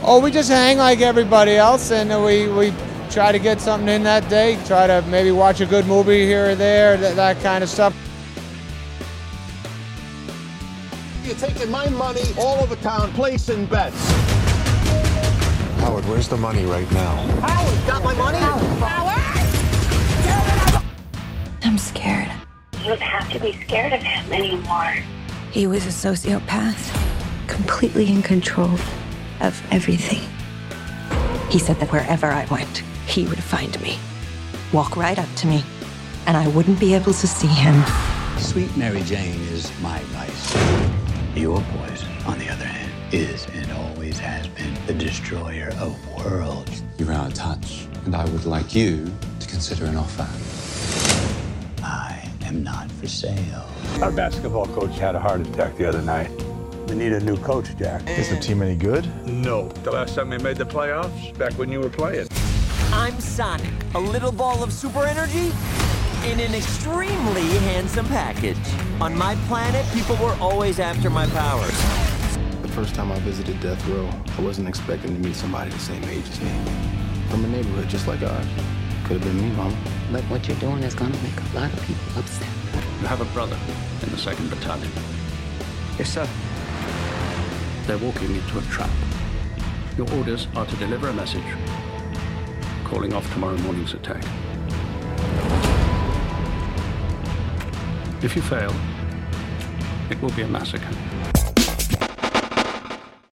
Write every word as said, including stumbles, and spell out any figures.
Oh, we just hang like everybody else, and we, we try to get something in that day, try to maybe watch a good movie here or there, that, that kind of stuff. You're taking my money all over town, placing bets. Howard, where's the money right now? Howard, got my money? Howard! I'm scared. You don't have to be scared of him anymore. He was a sociopath, completely in control of everything. He said that wherever I went, he would find me, walk right up to me, and I wouldn't be able to see him. Sweet Mary Jane is my vice. Your poison, on the other hand, is and always has been the destroyer of worlds. You're out of touch, and I would like you to consider an offer. I am not for sale. Our basketball coach had a heart attack the other night. They need a new coach, Jack. Is the team any good? No. The last time they made the playoffs, back when you were playing. I'm Sonic, a little ball of super energy in an extremely handsome package. On my planet, people were always after my powers. The first time I visited Death Row, I wasn't expecting to meet somebody the same age as me. From a neighborhood just like ours. Could have been me, Mama. But what you're doing is gonna make a lot of people upset. You have a brother in the second Battalion. Yes, sir. They're walking into a trap. Your orders are to deliver a message, calling off tomorrow morning's attack. If you fail, it will be a massacre.